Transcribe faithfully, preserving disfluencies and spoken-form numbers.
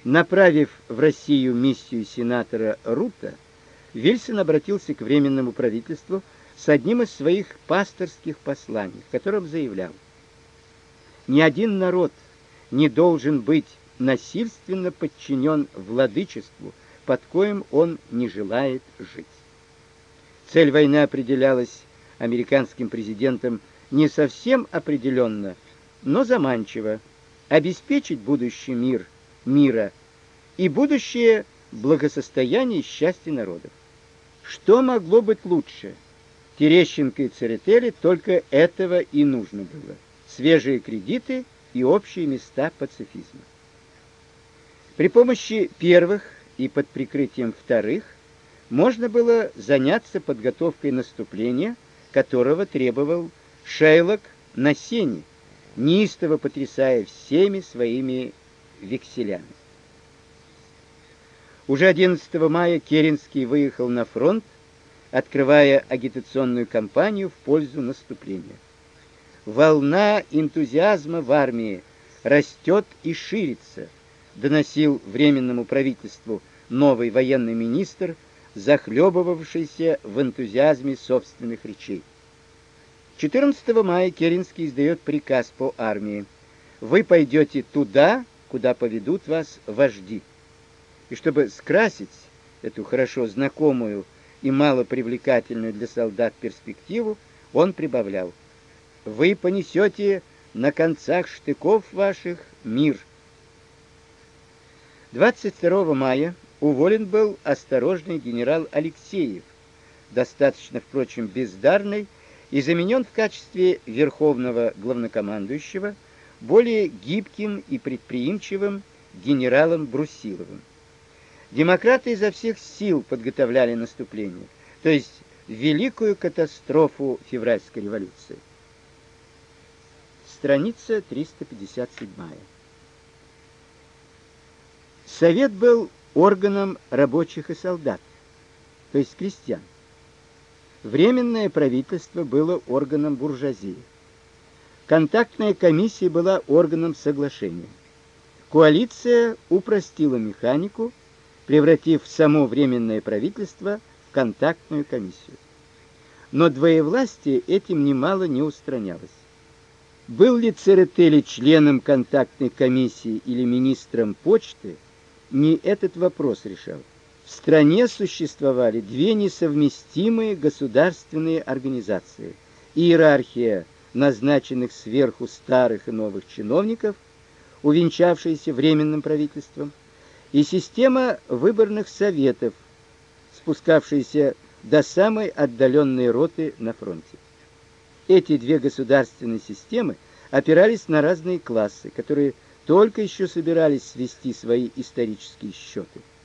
Направив в Россию миссию сенатора Рута, Вильсон обратился к Временному правительству с одним из своих пасторских посланий, в котором заявлял: «Ни один народ не должен быть насильственно подчинен владычеству, под коим он не желает жить». Цель войны определялась американским президентом не совсем определенно, но заманчиво: обеспечить будущий мир мира и будущее благосостояние и счастье народов. Что могло быть лучше? Терещенко и Церетели только этого и нужно было: свежие кредиты и общие места пацифизма. При помощи первых и под прикрытием вторых можно было заняться подготовкой наступления, которого требовал Шейлок на Сене, неистово потрясая всеми своими векселями. Уже одиннадцатого мая Керенский выехал на фронт, открывая агитационную кампанию в пользу наступления. «Волна энтузиазма в армии растет и ширится», доносил Временному правительству новый военный министр, захлебывавшийся в энтузиазме собственных речей. четырнадцатого мая Керенский издает приказ по армии: «Вы пойдете туда, куда поведут вас вожди». И чтобы скрасить эту хорошо знакомую и малопривлекательную для солдат перспективу, он прибавлял: «Вы понесете на концах штыков ваших мир». двадцать второго мая уволен был осторожный генерал Алексеев, достаточно, впрочем, бездарный, и заменен в качестве верховного главнокомандующего более гибким и предприимчивым генералом Брусиловым. Демократы изо всех сил подготовляли наступление, то есть великую катастрофу февральской революции. Страница триста пятьдесят семь. Совет был органом рабочих и солдат, то есть крестьян. Временное правительство было органом буржуазии. Контактная комиссия была органом соглашения. Коалиция упростила механику, превратив само Временное правительство в контактную комиссию. Но двоевластие этим немало не устранялось. Был ли Церетели членом контактной комиссии или министром почты, не этот вопрос решал. В стране существовали две несовместимые государственные организации: иерархия назначенных сверху старых и новых чиновников, увенчавшаяся Временным правительством, и система выборных советов, спускавшаяся до самой отдаленной роты на фронте. Эти две государственные системы опирались на разные классы, которые только еще собирались свести свои исторические счеты.